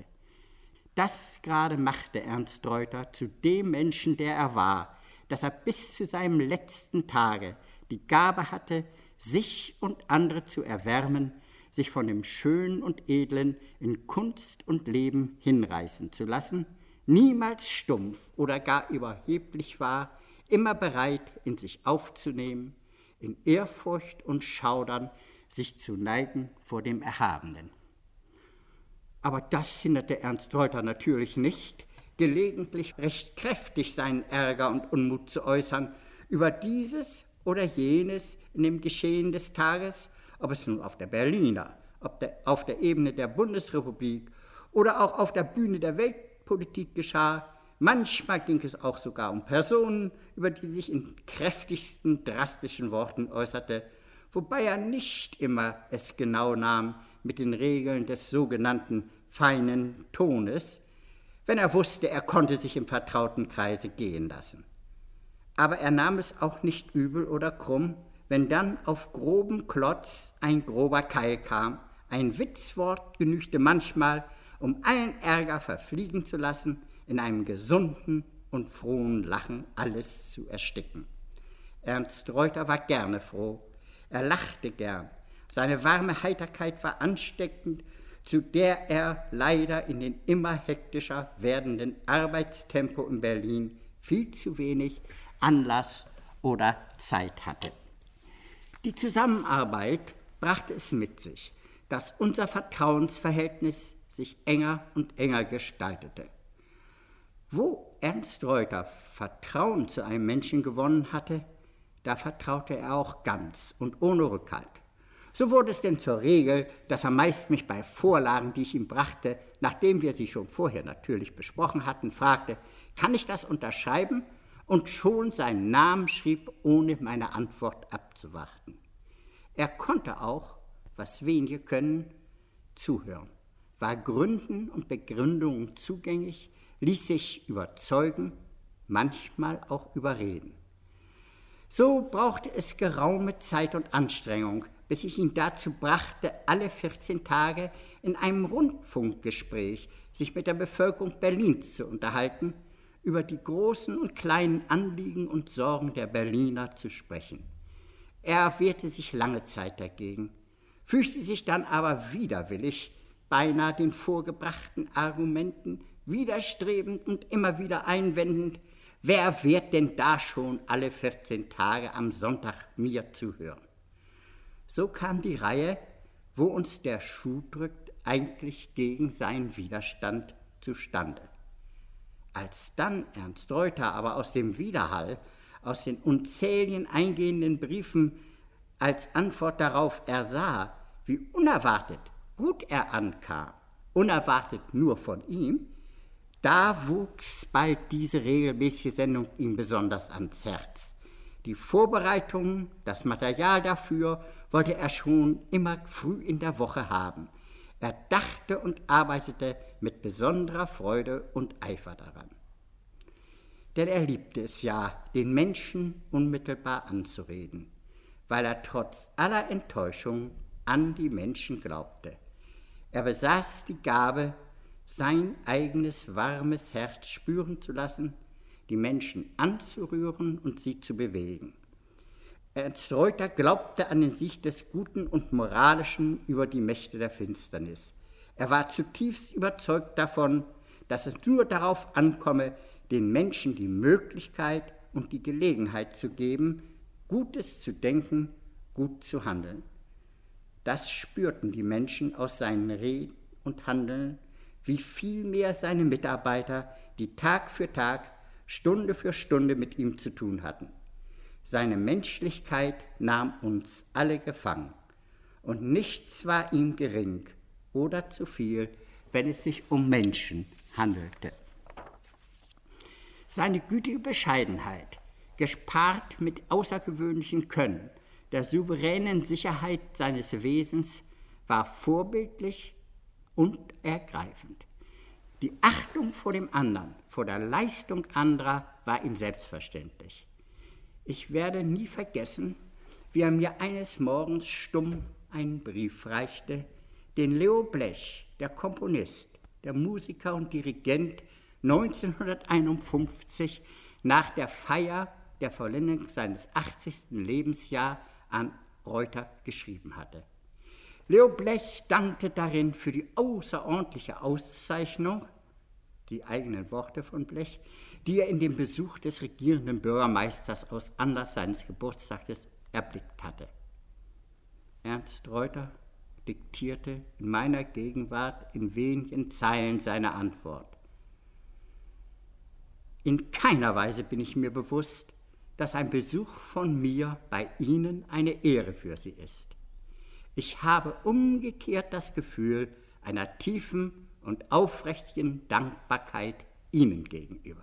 Das gerade machte Ernst Reuter zu dem Menschen, der er war, dass er bis zu seinem letzten Tage die Gabe hatte, sich und andere zu erwärmen, sich von dem Schönen und Edlen in Kunst und Leben hinreißen zu lassen, niemals stumpf oder gar überheblich war, immer bereit, in sich aufzunehmen, in Ehrfurcht und Schaudern sich zu neigen vor dem Erhabenen. Aber das hinderte Ernst Reuter natürlich nicht, gelegentlich recht kräftig seinen Ärger und Unmut zu äußern über dieses oder jenes in dem Geschehen des Tages, ob es nun auf der Berliner, auf der Ebene der Bundesrepublik oder auch auf der Bühne der Weltpolitik geschah. Manchmal ging es auch sogar um Personen, über die sich in kräftigsten, drastischen Worten äußerte, wobei er nicht immer es genau nahm mit den Regeln des sogenannten feinen Tones, wenn er wusste, er konnte sich im vertrauten Kreise gehen lassen. Aber er nahm es auch nicht übel oder krumm, wenn dann auf groben Klotz ein grober Keil kam. Ein Witzwort genügte manchmal, um allen Ärger verfliegen zu lassen, in einem gesunden und frohen Lachen alles zu ersticken. Ernst Reuter war gerne froh, er lachte gern, seine warme Heiterkeit war ansteckend, zu der er leider in den immer hektischer werdenden Arbeitstempo in Berlin viel zu wenig Anlass oder Zeit hatte. Die Zusammenarbeit brachte es mit sich, dass unser Vertrauensverhältnis sich enger und enger gestaltete. Wo Ernst Reuter Vertrauen zu einem Menschen gewonnen hatte, da vertraute er auch ganz und ohne Rückhalt. So wurde es denn zur Regel, dass er meist mich bei Vorlagen, die ich ihm brachte, nachdem wir sie schon vorher natürlich besprochen hatten, fragte, kann ich das unterschreiben? Und schon seinen Namen schrieb, ohne meine Antwort abzuwarten. Er konnte auch, was wenige können, zuhören, war Gründen und Begründungen zugänglich, ließ sich überzeugen, manchmal auch überreden. So brauchte es geraume Zeit und Anstrengung, bis ich ihn dazu brachte, alle 14 Tage in einem Rundfunkgespräch sich mit der Bevölkerung Berlins zu unterhalten, über die großen und kleinen Anliegen und Sorgen der Berliner zu sprechen. Er wehrte sich lange Zeit dagegen, fügte sich dann aber widerwillig, beinahe den vorgebrachten Argumenten widerstrebend und immer wieder einwendend: Wer wird denn da schon alle 14 Tage am Sonntag mir zuhören? So kam die Reihe, wo uns der Schuh drückt, eigentlich gegen seinen Widerstand zustande. Als dann Ernst Reuter aber aus dem Widerhall, aus den unzähligen eingehenden Briefen als Antwort darauf ersah, wie unerwartet gut er ankam, unerwartet nur von ihm, da wuchs bald diese regelmäßige Sendung ihm besonders ans Herz. Die Vorbereitungen, das Material dafür wollte er schon immer früh in der Woche haben. Er dachte und arbeitete mit besonderer Freude und Eifer daran. Denn er liebte es ja, den Menschen unmittelbar anzureden, weil er trotz aller Enttäuschung an die Menschen glaubte. Er besaß die Gabe, sein eigenes warmes Herz spüren zu lassen, die Menschen anzurühren und sie zu bewegen. Ernst Reuter glaubte an den Sieg des Guten und Moralischen über die Mächte der Finsternis. Er war zutiefst überzeugt davon, dass es nur darauf ankomme, den Menschen die Möglichkeit und die Gelegenheit zu geben, Gutes zu denken, gut zu handeln. Das spürten die Menschen aus seinen Reden und Handeln, wie viel mehr seine Mitarbeiter, die Tag für Tag, Stunde für Stunde mit ihm zu tun hatten. Seine Menschlichkeit nahm uns alle gefangen, und nichts war ihm gering oder zu viel, wenn es sich um Menschen handelte. Seine gütige Bescheidenheit, gepaart mit außergewöhnlichem Können, der souveränen Sicherheit seines Wesens, war vorbildlich und ergreifend. Die Achtung vor dem anderen, vor der Leistung anderer, war ihm selbstverständlich. Ich werde nie vergessen, wie er mir eines Morgens stumm einen Brief reichte, den Leo Blech, der Komponist, der Musiker und Dirigent, 1951 nach der Feier der Vollendung seines 80. Lebensjahres an Reuter geschrieben hatte. Leo Blech dankte darin für die außerordentliche Auszeichnung, die eigenen Worte von Blech, die er in dem Besuch des regierenden Bürgermeisters aus Anlass seines Geburtstages erblickt hatte. Ernst Reuter diktierte in meiner Gegenwart in wenigen Zeilen seine Antwort. In keiner Weise bin ich mir bewusst, dass ein Besuch von mir bei Ihnen eine Ehre für Sie ist. Ich habe umgekehrt das Gefühl einer tiefen und aufrichtigen Dankbarkeit Ihnen gegenüber.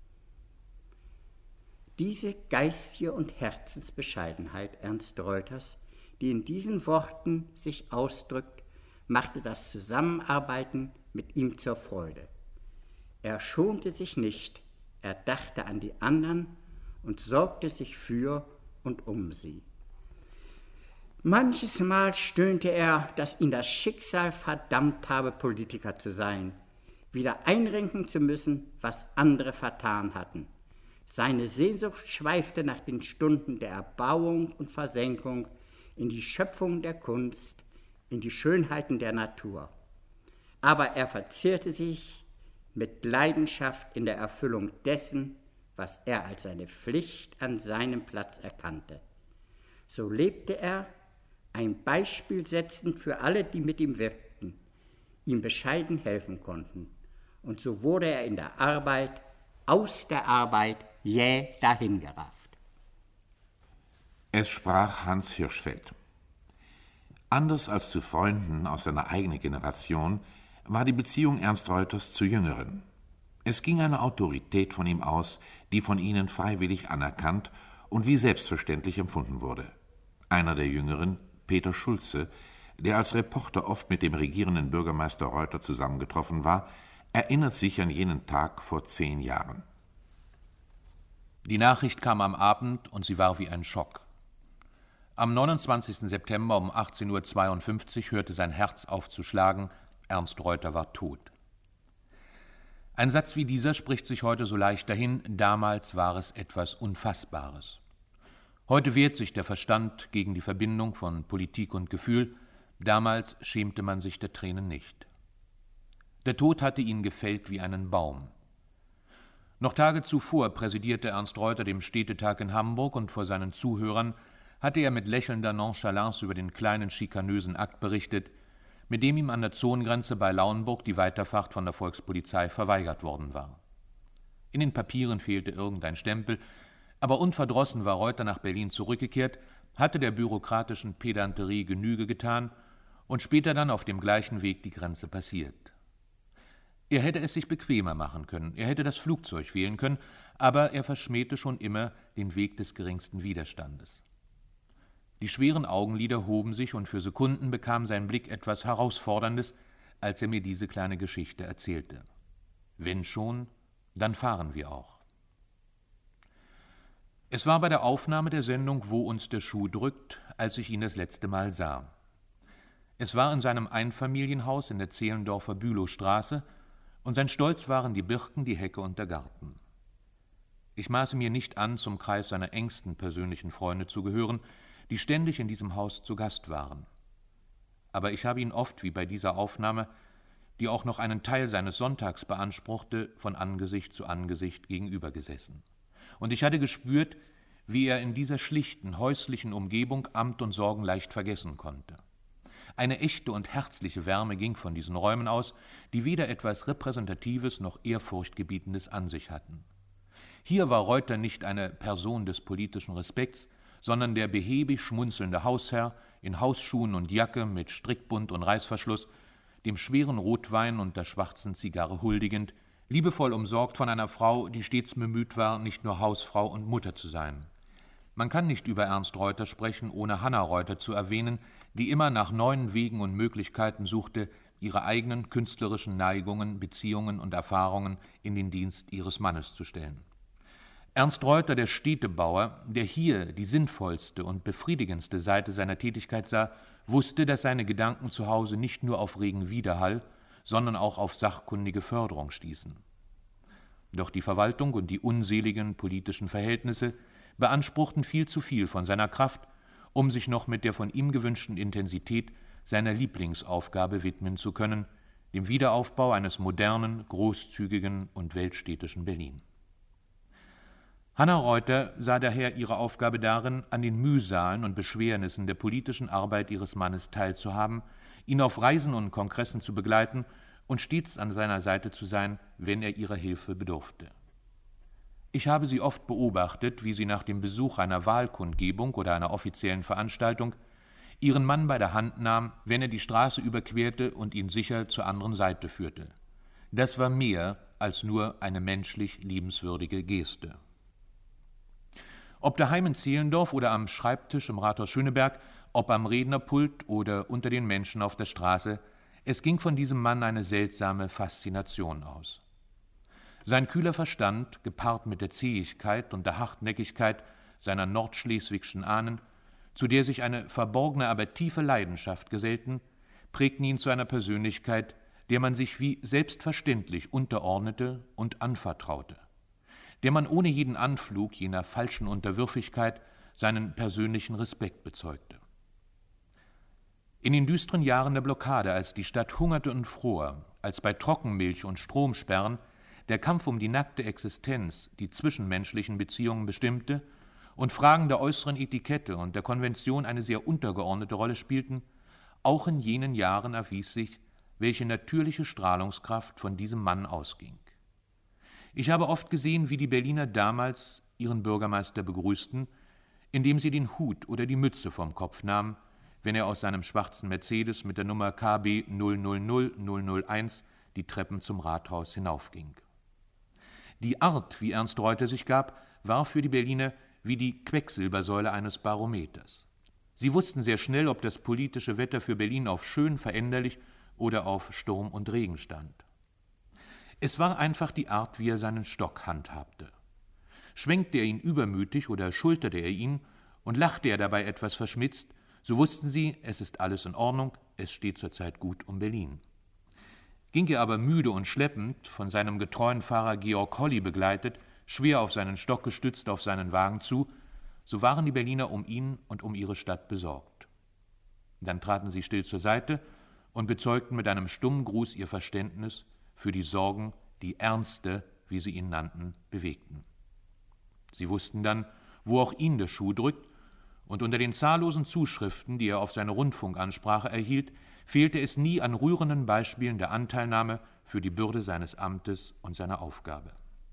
Diese geistige und Herzensbescheidenheit Ernst Reuters, die in diesen Worten sich ausdrückt, machte das Zusammenarbeiten mit ihm zur Freude. Er schonte sich nicht, er dachte an die anderen und sorgte sich für und um sie. Manches Mal stöhnte er, dass ihn das Schicksal verdammt habe, Politiker zu sein, wieder einrenken zu müssen, was andere vertan hatten. Seine Sehnsucht schweifte nach den Stunden der Erbauung und Versenkung in die Schöpfung der Kunst, in die Schönheiten der Natur. Aber er verzehrte sich mit Leidenschaft in der Erfüllung dessen, was er als seine Pflicht an seinem Platz erkannte. So lebte er, ein Beispiel setzend für alle, die mit ihm wirkten, ihm bescheiden helfen konnten. Und so wurde er in der Arbeit, aus der Arbeit, jäh dahingerafft. Es sprach Hans Hirschfeld. Anders als zu Freunden aus seiner eigenen Generation war die Beziehung Ernst Reuters zu Jüngeren. Es ging eine Autorität von ihm aus, die von ihnen freiwillig anerkannt und wie selbstverständlich empfunden wurde. Einer der Jüngeren, Peter Schulze, der als Reporter oft mit dem regierenden Bürgermeister Reuter zusammengetroffen war, erinnert sich an jenen Tag vor 10 Jahren. Die Nachricht kam am Abend und sie war wie ein Schock. Am 29. September um 18:52 Uhr hörte sein Herz auf zu schlagen, Ernst Reuter war tot. Ein Satz wie dieser spricht sich heute so leicht dahin, damals war es etwas Unfassbares. Heute wehrt sich der Verstand gegen die Verbindung von Politik und Gefühl, damals schämte man sich der Tränen nicht. Der Tod hatte ihn gefällt wie einen Baum. Noch Tage zuvor präsidierte Ernst Reuter dem Städtetag in Hamburg und vor seinen Zuhörern hatte er mit lächelnder Nonchalance über den kleinen schikanösen Akt berichtet, mit dem ihm an der Zonengrenze bei Lauenburg die Weiterfahrt von der Volkspolizei verweigert worden war. In den Papieren fehlte irgendein Stempel, aber unverdrossen war Reuter nach Berlin zurückgekehrt, hatte der bürokratischen Pedanterie Genüge getan und später dann auf dem gleichen Weg die Grenze passiert. Er hätte es sich bequemer machen können, er hätte das Flugzeug wählen können, aber er verschmähte schon immer den Weg des geringsten Widerstandes. Die schweren Augenlider hoben sich und für Sekunden bekam sein Blick etwas Herausforderndes, als er mir diese kleine Geschichte erzählte. Wenn schon, dann fahren wir auch. Es war bei der Aufnahme der Sendung »Wo uns der Schuh drückt«, als ich ihn das letzte Mal sah. Es war in seinem Einfamilienhaus in der Zehlendorfer Bülowstraße, und sein Stolz waren die Birken, die Hecke und der Garten. Ich maße mir nicht an, zum Kreis seiner engsten persönlichen Freunde zu gehören, die ständig in diesem Haus zu Gast waren. Aber ich habe ihn oft, wie bei dieser Aufnahme, die auch noch einen Teil seines Sonntags beanspruchte, von Angesicht zu Angesicht gegenübergesessen. Und ich hatte gespürt, wie er in dieser schlichten, häuslichen Umgebung Amt und Sorgen leicht vergessen konnte. Eine echte und herzliche Wärme ging von diesen Räumen aus, die weder etwas Repräsentatives noch Ehrfurchtgebietendes an sich hatten. Hier war Reuter nicht eine Person des politischen Respekts, sondern der behäbig schmunzelnde Hausherr in Hausschuhen und Jacke mit Strickbund und Reißverschluss, dem schweren Rotwein und der schwarzen Zigarre huldigend, liebevoll umsorgt von einer Frau, die stets bemüht war, nicht nur Hausfrau und Mutter zu sein. Man kann nicht über Ernst Reuter sprechen, ohne Hanna Reuter zu erwähnen, die immer nach neuen Wegen und Möglichkeiten suchte, ihre eigenen künstlerischen Neigungen, Beziehungen und Erfahrungen in den Dienst ihres Mannes zu stellen. Ernst Reuter, der Städtebauer, der hier die sinnvollste und befriedigendste Seite seiner Tätigkeit sah, wusste, dass seine Gedanken zu Hause nicht nur auf regen Widerhall, sondern auch auf sachkundige Förderung stießen. Doch die Verwaltung und die unseligen politischen Verhältnisse beanspruchten viel zu viel von seiner Kraft, um sich noch mit der von ihm gewünschten Intensität seiner Lieblingsaufgabe widmen zu können, dem Wiederaufbau eines modernen, großzügigen und weltstädtischen Berlin. Hanna Reuter sah daher ihre Aufgabe darin, an den Mühsalen und Beschwernissen der politischen Arbeit ihres Mannes teilzuhaben, ihn auf Reisen und Kongressen zu begleiten und stets an seiner Seite zu sein, wenn er ihrer Hilfe bedurfte. Ich habe sie oft beobachtet, wie sie nach dem Besuch einer Wahlkundgebung oder einer offiziellen Veranstaltung ihren Mann bei der Hand nahm, wenn er die Straße überquerte und ihn sicher zur anderen Seite führte. Das war mehr als nur eine menschlich liebenswürdige Geste. Ob daheim in Zehlendorf oder am Schreibtisch im Rathaus Schöneberg, ob am Rednerpult oder unter den Menschen auf der Straße, es ging von diesem Mann eine seltsame Faszination aus. Sein kühler Verstand, gepaart mit der Zähigkeit und der Hartnäckigkeit seiner nordschleswigschen Ahnen, zu der sich eine verborgene, aber tiefe Leidenschaft gesellten, prägten ihn zu einer Persönlichkeit, der man sich wie selbstverständlich unterordnete und anvertraute, der man ohne jeden Anflug jener falschen Unterwürfigkeit seinen persönlichen Respekt bezeugte. In den düsteren Jahren der Blockade, als die Stadt hungerte und fror, als bei Trockenmilch und Stromsperren der Kampf um die nackte Existenz die zwischenmenschlichen Beziehungen bestimmte und Fragen der äußeren Etikette und der Konvention eine sehr untergeordnete Rolle spielten, auch in jenen Jahren erwies sich, welche natürliche Strahlungskraft von diesem Mann ausging. Ich habe oft gesehen, wie die Berliner damals ihren Bürgermeister begrüßten, indem sie den Hut oder die Mütze vom Kopf nahmen, wenn er aus seinem schwarzen Mercedes mit der Nummer KB 000001 die Treppen zum Rathaus hinaufging. Die Art, wie Ernst Reuter sich gab, war für die Berliner wie die Quecksilbersäule eines Barometers. Sie wussten sehr schnell, ob das politische Wetter für Berlin auf schön veränderlich oder auf Sturm und Regen stand. Es war einfach die Art, wie er seinen Stock handhabte. Schwenkte er ihn übermütig oder schulterte er ihn und lachte er dabei etwas verschmitzt, so wussten sie, es ist alles in Ordnung, es steht zurzeit gut um Berlin. Ging er aber müde und schleppend, von seinem getreuen Fahrer Georg Holly begleitet, schwer auf seinen Stock gestützt auf seinen Wagen zu, so waren die Berliner um ihn und um ihre Stadt besorgt. Dann traten sie still zur Seite und bezeugten mit einem stummen Gruß ihr Verständnis für die Sorgen, die Ernste, wie sie ihn nannten, bewegten. Sie wussten dann, wo auch ihn der Schuh drückt, und unter den zahllosen Zuschriften, die er auf seine Rundfunkansprache erhielt, fehlte es nie an rührenden Beispielen der Anteilnahme für die Bürde seines Amtes und seiner Aufgabe.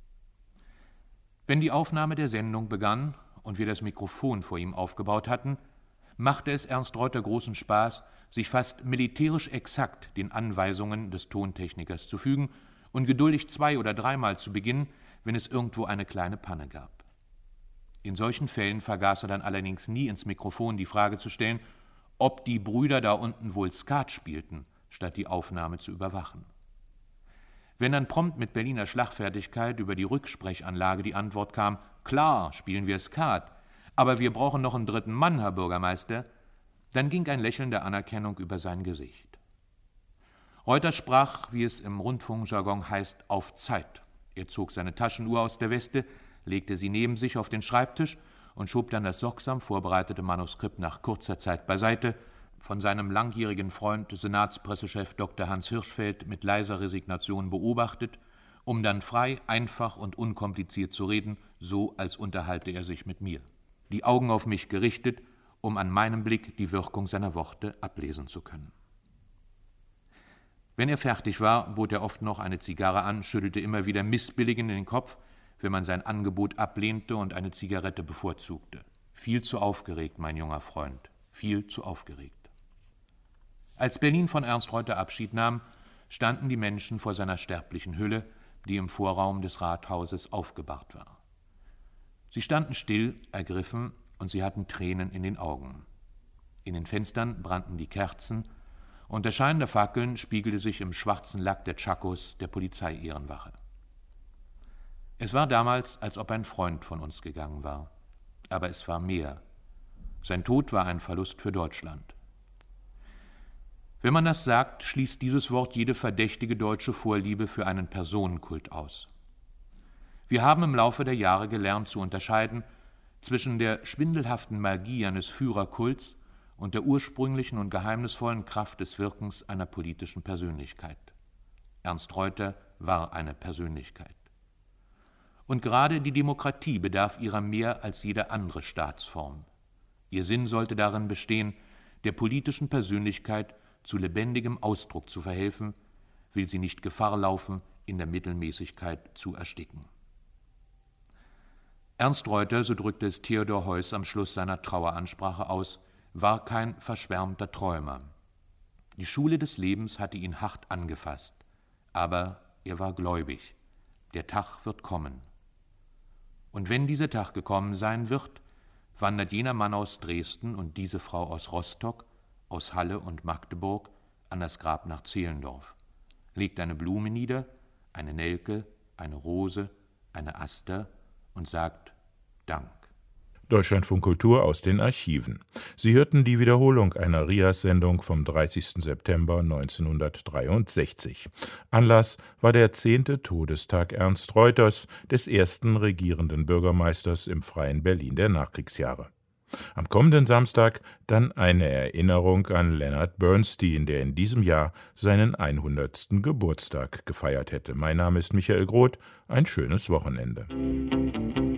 Wenn die Aufnahme der Sendung begann und wir das Mikrofon vor ihm aufgebaut hatten, machte es Ernst Reuter großen Spaß, sich fast militärisch exakt den Anweisungen des Tontechnikers zu fügen und geduldig 2- oder 3-mal zu beginnen, wenn es irgendwo eine kleine Panne gab. In solchen Fällen vergaß er dann allerdings nie ins Mikrofon die Frage zu stellen, ob die Brüder da unten wohl Skat spielten, statt die Aufnahme zu überwachen. Wenn dann prompt mit Berliner Schlagfertigkeit über die Rücksprechanlage die Antwort kam, klar, spielen wir Skat, aber wir brauchen noch einen dritten Mann, Herr Bürgermeister, dann ging ein Lächeln der Anerkennung über sein Gesicht. Reuter sprach, wie es im Rundfunkjargon heißt, auf Zeit. Er zog seine Taschenuhr aus der Weste, legte sie neben sich auf den Schreibtisch und schob dann das sorgsam vorbereitete Manuskript nach kurzer Zeit beiseite, von seinem langjährigen Freund, Senatspressechef Dr. Hans Hirschfeld, mit leiser Resignation beobachtet, um dann frei, einfach und unkompliziert zu reden, so als unterhalte er sich mit mir. Die Augen auf mich gerichtet, um an meinem Blick die Wirkung seiner Worte ablesen zu können. Wenn er fertig war, bot er oft noch eine Zigarre an, schüttelte immer wieder missbilligend den Kopf, wenn man sein Angebot ablehnte und eine Zigarette bevorzugte. Viel zu aufgeregt, mein junger Freund, viel zu aufgeregt. Als Berlin von Ernst Reuter Abschied nahm, standen die Menschen vor seiner sterblichen Hülle, die im Vorraum des Rathauses aufgebahrt war. Sie standen still, ergriffen, und sie hatten Tränen in den Augen. In den Fenstern brannten die Kerzen, und der Schein der Fackeln spiegelte sich im schwarzen Lack der Tschakos der Polizeiehrenwache. Es war damals, als ob ein Freund von uns gegangen war. Aber es war mehr. Sein Tod war ein Verlust für Deutschland. Wenn man das sagt, schließt dieses Wort jede verdächtige deutsche Vorliebe für einen Personenkult aus. Wir haben im Laufe der Jahre gelernt zu unterscheiden zwischen der schwindelhaften Magie eines Führerkults und der ursprünglichen und geheimnisvollen Kraft des Wirkens einer politischen Persönlichkeit. Ernst Reuter war eine Persönlichkeit. Und gerade die Demokratie bedarf ihrer mehr als jede andere Staatsform. Ihr Sinn sollte darin bestehen, der politischen Persönlichkeit zu lebendigem Ausdruck zu verhelfen, will sie nicht Gefahr laufen, in der Mittelmäßigkeit zu ersticken. Ernst Reuter, so drückte es Theodor Heuss am Schluss seiner Traueransprache aus, war kein verschwärmter Träumer. Die Schule des Lebens hatte ihn hart angefasst, aber er war gläubig. Der Tag wird kommen. Und wenn dieser Tag gekommen sein wird, wandert jener Mann aus Dresden und diese Frau aus Rostock, aus Halle und Magdeburg an das Grab nach Zehlendorf, legt eine Blume nieder, eine Nelke, eine Rose, eine Aster und sagt Dank. Deutschlandfunk Kultur aus den Archiven. Sie hörten die Wiederholung einer RIAS-Sendung vom 30. September 1963. Anlass war der 10. Todestag Ernst Reuters, des ersten regierenden Bürgermeisters im freien Berlin der Nachkriegsjahre. Am kommenden Samstag dann eine Erinnerung an Leonard Bernstein, der in diesem Jahr seinen 100. Geburtstag gefeiert hätte. Mein Name ist Michael Groth. Ein schönes Wochenende.